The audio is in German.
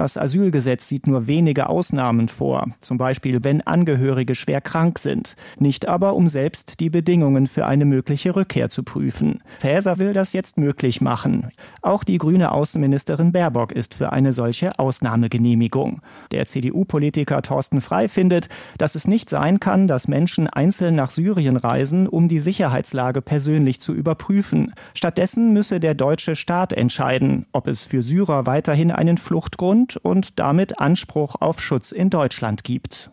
Das Asylgesetz sieht nur wenige Ausnahmen vor, zum Beispiel wenn Angehörige schwer krank sind, nicht aber, um selbst die Bedingungen für eine mögliche Rückkehr zu prüfen. Faeser will das jetzt möglich machen. Auch die grüne Außenministerin Baerbock ist für eine solche Ausnahmegenehmigung. Der CDU-Politiker Thorsten Frey findet, dass es nicht sein kann, dass Menschen einzeln nach Syrien reisen, um die Sicherheitslage persönlich zu überprüfen. Stattdessen müsse der deutsche Staat entscheiden, ob es für Syrer weiterhin einen Fluchtgrund und damit Anspruch auf Schutz in Deutschland gibt.